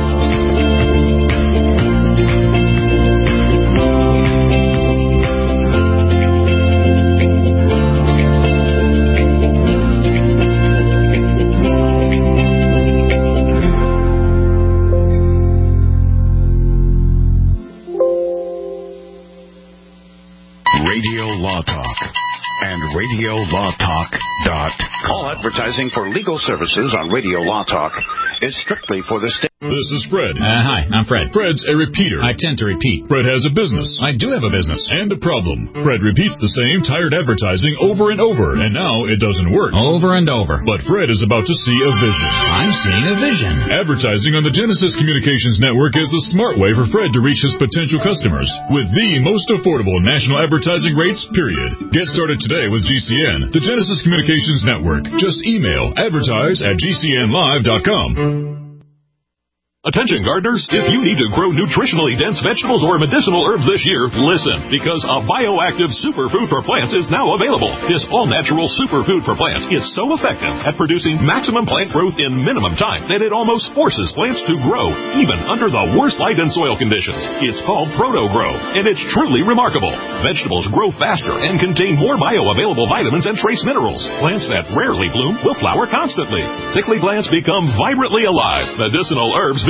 Radio Law Talk and radio law talk dot com. All advertising for legal services on Radio Law Talk is strictly for the state. This is Fred. Uh, hi, I'm Fred. Fred's a repeater. I tend to repeat. Fred has a business. I do have a business. And a problem. Fred repeats the same tired advertising over and over, and now it doesn't work. Over and over. But Fred is about to see a vision. I'm seeing a vision. Advertising on the Genesis Communications Network is the smart way for Fred to reach his potential customers with the most affordable national advertising rates, period. Get started today with G C N, the Genesis Communications Network. Just email advertise at g c n live dot com. Attention gardeners, if you need to grow nutritionally dense vegetables or medicinal herbs this year, listen, because a bioactive superfood for plants is now available. This all-natural superfood for plants is so effective at producing maximum plant growth in minimum time that it almost forces plants to grow, even under the worst light and soil conditions. It's called Proto-Grow, and it's truly remarkable. Vegetables grow faster and contain more bioavailable vitamins and trace minerals. Plants that rarely bloom will flower constantly. Sickly plants become vibrantly alive. Medicinal herbs become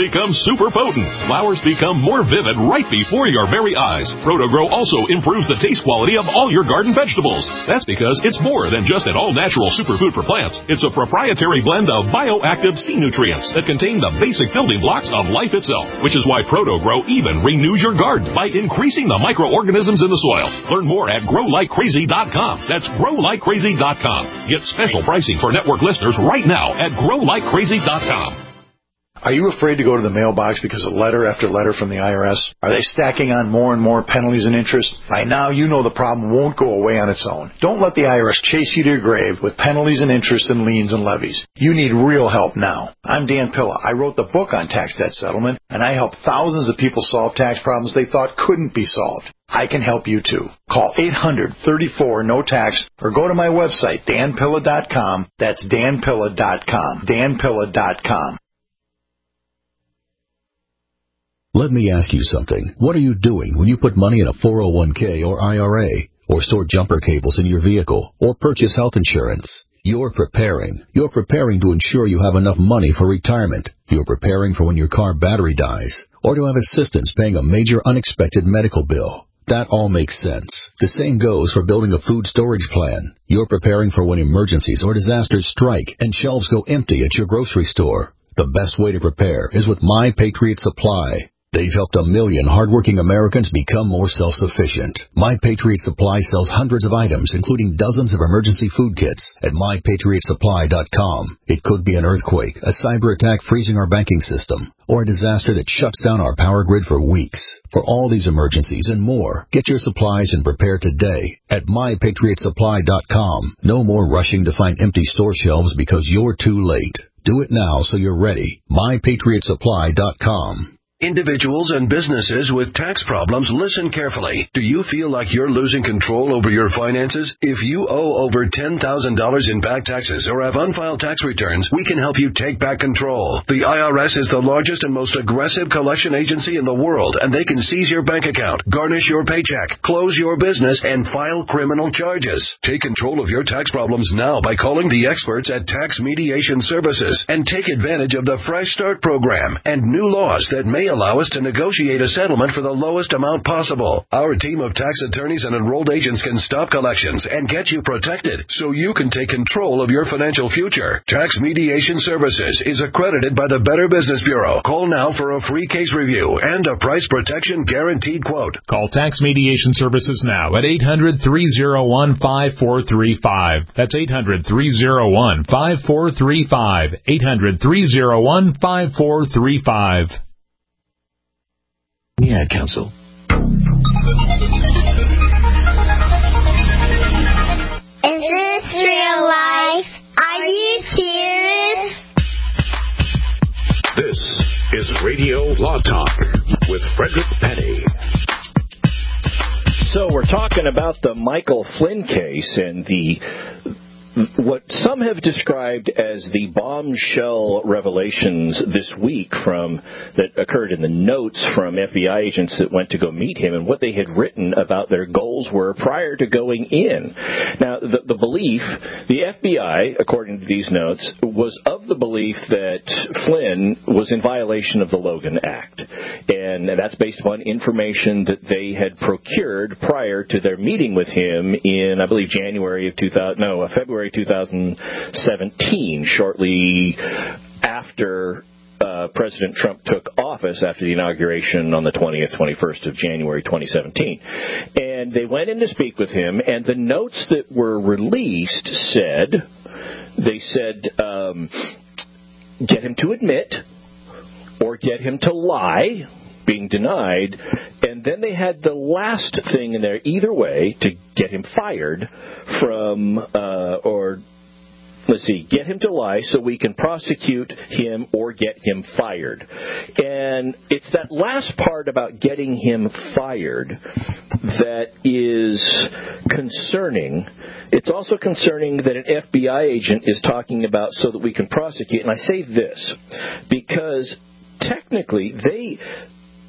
becomes super potent. Flowers become more vivid right before your very eyes. ProtoGrow also improves the taste quality of all your garden vegetables. That's because it's more than just an all-natural superfood for plants. It's a proprietary blend of bioactive sea nutrients that contain the basic building blocks of life itself, which is why ProtoGrow even renews your garden by increasing the microorganisms in the soil. Learn more at grow like crazy dot com. That's grow like crazy dot com. Get special pricing for network listeners right now at grow like crazy dot com. Are you afraid to go to the mailbox because of letter after letter from the I R S? Are they stacking on more and more penalties and interest? By now, you know the problem won't go away on its own. Don't let the I R S chase you to your grave with penalties and interest and liens and levies. You need real help now. I'm Dan Pilla. I wrote the book on tax debt settlement, and I help thousands of people solve tax problems they thought couldn't be solved. I can help you too. Call eight hundred, thirty-four, no tax or go to my website, dan pilla dot com. That's dan pilla dot com. dan pilla dot com. Let me ask you something. What are you doing when you put money in a four oh one k or I R A, or store jumper cables in your vehicle, or purchase health insurance? You're preparing. You're preparing to ensure you have enough money for retirement. You're preparing for when your car battery dies, or to have assistance paying a major unexpected medical bill. That all makes sense. The same goes for building a food storage plan. You're preparing for when emergencies or disasters strike and shelves go empty at your grocery store. The best way to prepare is with My Patriot Supply. They've helped a million hardworking Americans become more self-sufficient. My Patriot Supply sells hundreds of items, including dozens of emergency food kits, at my patriot supply dot com. It could be an earthquake, a cyber attack freezing our banking system, or a disaster that shuts down our power grid for weeks. For all these emergencies and more, get your supplies and prepare today at my patriot supply dot com. No more rushing to find empty store shelves because you're too late. Do it now so you're ready. my patriot supply dot com. Individuals and businesses with tax problems, listen carefully. Do you feel like you're losing control over your finances? If you owe over ten thousand dollars in back taxes or have unfiled tax returns, we can help you take back control. The I R S is the largest and most aggressive collection agency in the world, and they can seize your bank account, garnish your paycheck, close your business, and file criminal charges. Take control of your tax problems now by calling the experts at Tax Mediation Services and take advantage of the Fresh Start program and new laws that may allow us to negotiate a settlement for the lowest amount possible. Our team of tax attorneys and enrolled agents can stop collections and get you protected so you can take control of your financial future. Tax Mediation Services is accredited by the Better Business Bureau. Call now for a free case review and a price protection guaranteed quote. Call Tax Mediation Services now at eight hundred, three oh one, five four three five. That's eight hundred, three oh one, five four three five. eight hundred, three oh one, five four three five. Yeah, Council. Is this real life? Are you serious? This is Radio Law Talk with Frederick Petty. So we're talking about the Michael Flynn case and the what some have described as the bombshell revelations this week from that occurred in the notes from F B I agents that went to go meet him and what they had written about their goals were prior to going in. Now, the, the belief, the F B I, according to these notes, was of the belief that Flynn was in violation of the Logan Act. And that's based upon information that they had procured prior to their meeting with him in, I believe, January of two thousand, no, February two thousand seventeen, shortly after uh, President Trump took office after the inauguration on the twentieth, twenty-first of January twenty seventeen. And they went in to speak with him, and the notes that were released said, they said, um, get him to admit or get him to lie, being denied, and then they had the last thing in there, either way, to get him fired from, uh, or, let's see, get him to lie so we can prosecute him or get him fired. And it's that last part about getting him fired that is concerning. It's also concerning that an F B I agent is talking about so that we can prosecute. And I say this because technically they...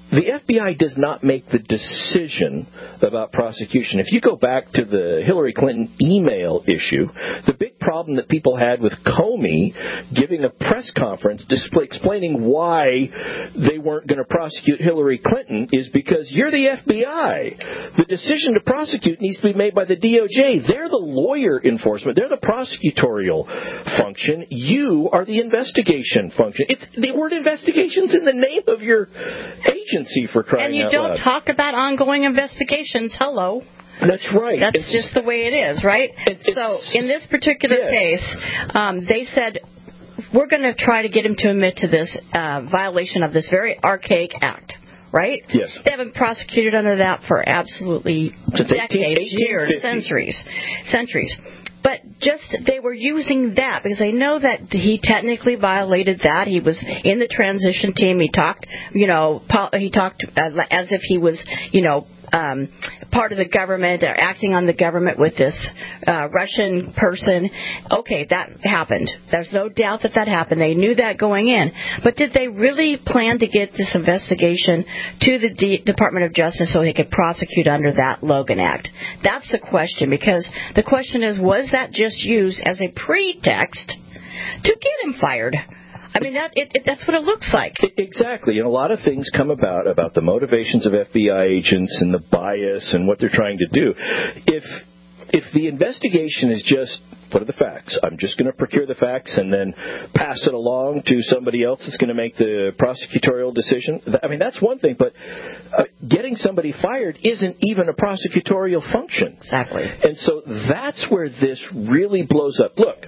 the F B I does not make the decision about prosecution. If you go back to the Hillary Clinton email issue, the big problem that people had with Comey giving a press conference display, explaining why they weren't going to prosecute Hillary Clinton is because you're the F B I. The decision to prosecute needs to be made by the D O J. They're the lawyer enforcement. They're the prosecutorial function. You are the investigation function. It's the word investigation's in the name of your agency, for crying And you out don't loud. talk about ongoing investigations. Hello. That's right. That's It's- just the way it is, right? So in this particular yes. case, um, they said, we're going to try to get him to admit to this uh, violation of this very archaic act. Right? Yes. They haven't prosecuted under that for absolutely Since decades, eighteen years, fifty. centuries, centuries. But just they were using that because they know that he technically violated that. He was in the transition team. He talked, you know, he talked as if he was, you know, um, part of the government or acting on the government with this uh, Russian person. Okay, that happened. There's no doubt that that happened. They knew that going in. But did they really plan to get this investigation to the D- Department of Justice so they could prosecute under that Logan Act? That's the question, because the question is, was that just used as a pretext to get him fired? I mean, that it, it, that's what it looks like. Exactly. And a lot of things come about, about the motivations of F B I agents and the bias and what they're trying to do. If if the investigation is just, what are the facts? I'm just going to procure the facts and then pass it along to somebody else that's going to make the prosecutorial decision. I mean, that's one thing, but uh, getting somebody fired isn't even a prosecutorial function. Exactly. And so that's where this really blows up. Look,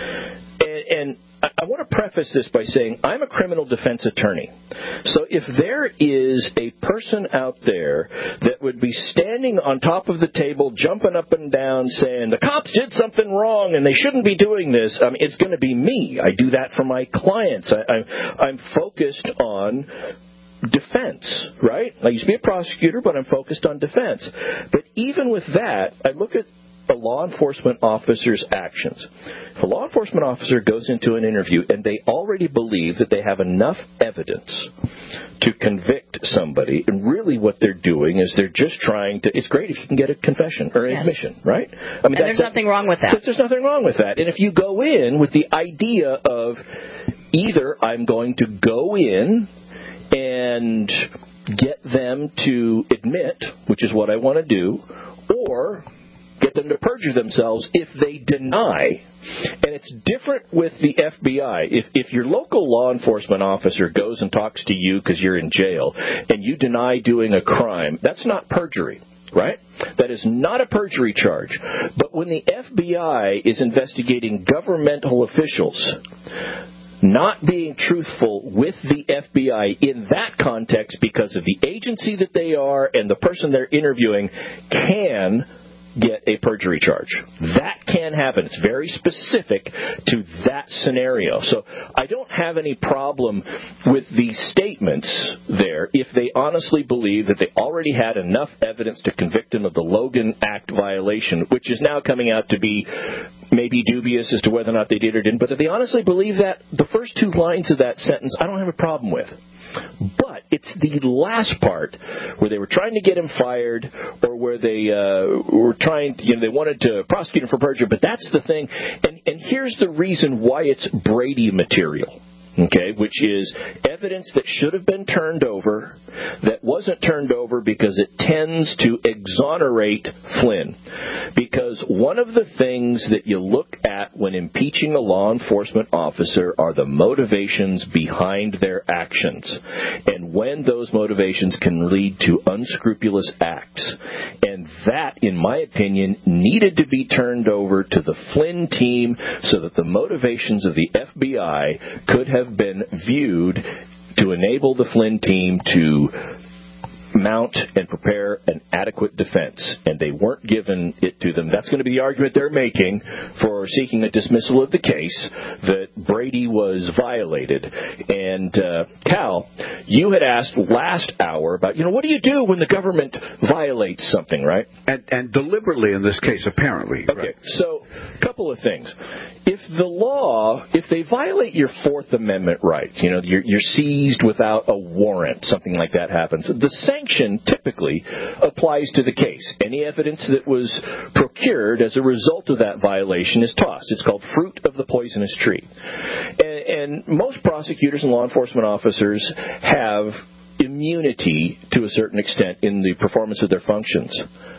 and, and I want to preface this by saying I'm a criminal defense attorney. So if there is a person out there that would be standing on top of the table, jumping up and down, saying the cops did something wrong and they shouldn't be doing this, I mean, it's going to be me. I do that for my clients. I, I, I'm focused on defense, right? I used to be a prosecutor, but I'm focused on defense. But even with that, I look at a law enforcement officer's actions. If a law enforcement officer goes into an interview and they already believe that they have enough evidence to convict somebody, and really what they're doing is they're just trying to, it's great if you can get a confession or an Yes. admission, right? I mean, And there's nothing wrong with that. There's nothing wrong with that. And if you go in with the idea of either I'm going to go in and get them to admit, which is what I want to do, or get them to perjure themselves if they deny. And it's different with the F B I. If if your local law enforcement officer goes and talks to you because you're in jail and you deny doing a crime, that's not perjury, right? That is not a perjury charge. But when the F B I is investigating governmental officials not being truthful with the F B I in that context because of the agency that they are and the person they're interviewing, can get a perjury charge. That can happen. It's very specific to that scenario. So I don't have any problem with the statements there if they honestly believe that they already had enough evidence to convict him of the Logan Act violation, which is now coming out to be maybe dubious as to whether or not they did or didn't, but if they honestly believe that, the first two lines of that sentence I don't have a problem with. But it's the last part where they were trying to get him fired, or where they uh, were trying to, you know, they wanted to prosecute him for perjury. But that's the thing. And, and here's the reason why it's Brady material. Okay, which is evidence that should have been turned over that wasn't turned over because it tends to exonerate Flynn. Because one of the things that you look at when impeaching a law enforcement officer are the motivations behind their actions, and when those motivations can lead to unscrupulous acts. And that, in my opinion, needed to be turned over to the Flynn team so that the motivations of the F B I could have been viewed to enable the Flynn team to mount and prepare an adequate defense, and they weren't given it to them. That's going to be the argument they're making for seeking a dismissal of the case, that Brady was violated. And, uh, Cal, you had asked last hour about, you know, what do you do when the government violates something, right? And, and deliberately in this case, apparently. Okay, right. So a couple of things. If the law, if they violate your Fourth Amendment right, you know, you're, you're seized without a warrant, something like that happens, the sanction typically applies to the case. Any evidence that was procured as a result of that violation is tossed. It's called fruit of the poisonous tree. And, and most prosecutors and law enforcement officers have immunity to a certain extent in the performance of their functions,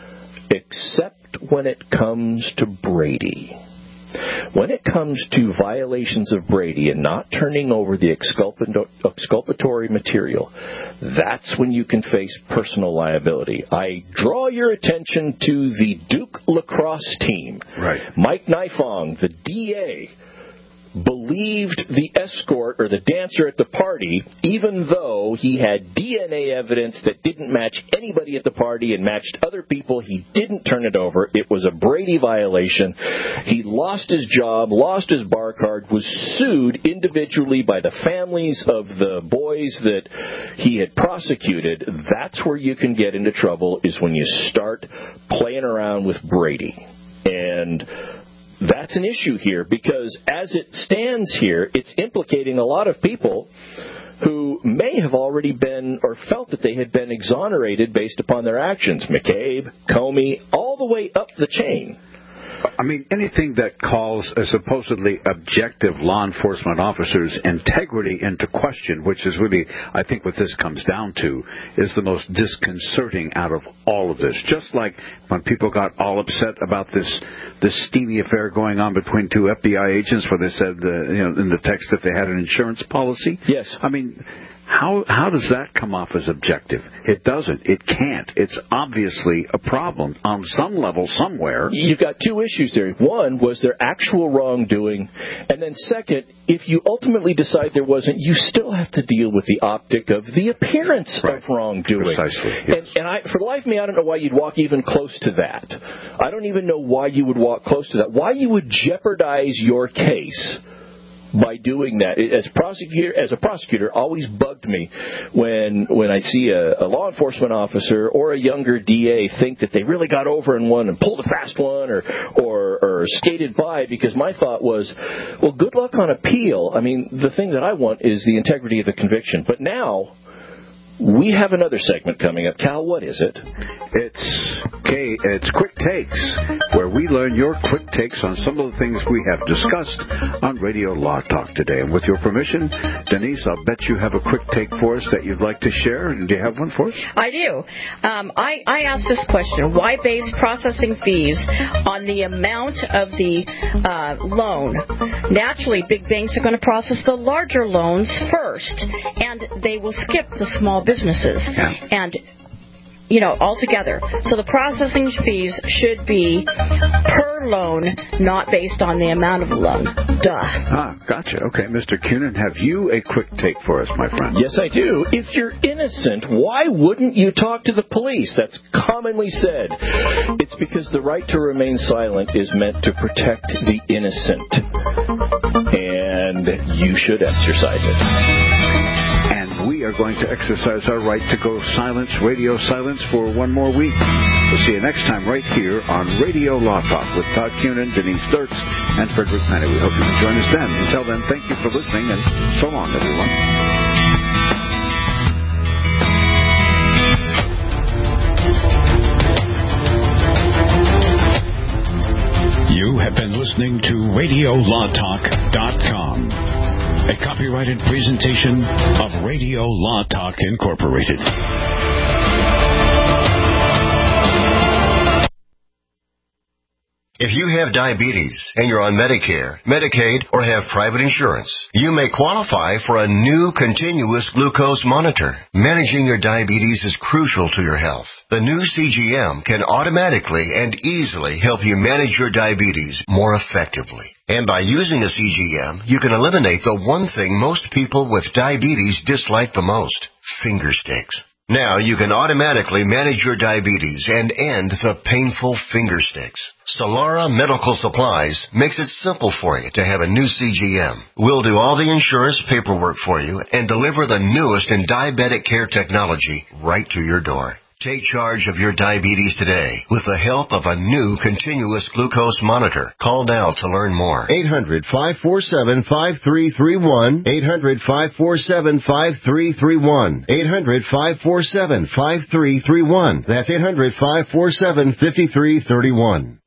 except when it comes to Brady. When it comes to violations of Brady and not turning over the exculpatory material, that's when you can face personal liability. I draw your attention to the Duke lacrosse team. Right. Mike Nifong, the D A, believed the escort or the dancer at the party, even though he had D N A evidence that didn't match anybody at the party and matched other people. He didn't turn it over. It was a Brady violation. He lost his job, lost his bar card, was sued individually by the families of the boys that he had prosecuted. That's where you can get into trouble, is when you start playing around with Brady. And that's an issue here, because as it stands here, it's implicating a lot of people who may have already been or felt that they had been exonerated based upon their actions. McCabe, Comey, all the way up the chain. I mean, anything that calls a supposedly objective law enforcement officer's integrity into question, which is really, I think, what this comes down to, is the most disconcerting out of all of this. Just like when people got all upset about this this steamy affair going on between two F B I agents, where they said, uh, you know, in the text that they had an insurance policy. Yes. I mean, How how does that come off as objective? It doesn't. It can't. It's obviously a problem on some level somewhere. You've got two issues there. One, was there actual wrongdoing? And then second, if you ultimately decide there wasn't, you still have to deal with the optic of the appearance right. of wrongdoing. Precisely. Yes. And, and I, for the life of me, I don't know why you'd walk even close to that. I don't even know why you would walk close to that. Why you would jeopardize your case by doing that. As a prosecutor, as a prosecutor, always bugged me when when I see a, a law enforcement officer or a younger D A think that they really got over in one and pulled a fast one or or, or skated by, because my thought was, well, good luck on appeal. I mean, the thing that I want is the integrity of the conviction. But now we have another segment coming up. Cal, what is it? It's okay, it's Quick Takes, where we learn your quick takes on some of the things we have discussed on Radio Law Talk today. And with your permission, Denise, I'll bet you have a quick take for us that you'd like to share. Do you have one for us? I do. Um, I, I asked this question: why base processing fees on the amount of the uh, loan? Naturally, big banks are going to process the larger loans first, and they will skip the small businesses. Yeah. And you know, altogether. So the processing fees should be per loan, not based on the amount of the loan. Duh. Ah, gotcha. Okay, Mister Cunin, have you a quick take for us, my friend? Yes, I do. If you're innocent, why wouldn't you talk to the police? That's commonly said. It's because the right to remain silent is meant to protect the innocent. And you should exercise it. And we are going to exercise our right to go silence, radio silence, for one more week. We'll see you next time right here on Radio Law Talk with Todd Cunin, Denise Dirks, and Frederick Manny. We hope you can join us then. Until then, thank you for listening, and so long, everyone. You have been listening to Radio Law Talk dot com, a copyrighted presentation of Radio Law Talk Incorporated. If you have diabetes and you're on Medicare, Medicaid, or have private insurance, you may qualify for a new continuous glucose monitor. Managing your diabetes is crucial to your health. The new C G M can automatically and easily help you manage your diabetes more effectively. And by using a C G M, you can eliminate the one thing most people with diabetes dislike the most: finger sticks. Now you can automatically manage your diabetes and end the painful finger sticks. Solara Medical Supplies makes it simple for you to have a new C G M. We'll do all the insurance paperwork for you and deliver the newest in diabetic care technology right to your door. Take charge of your diabetes today with the help of a new continuous glucose monitor. Call now to learn more. eight hundred, five four seven, five three three one. eight hundred, five four seven, five three three one. eight hundred, five four seven, five three three one. That's eight hundred, five four seven, five three three one.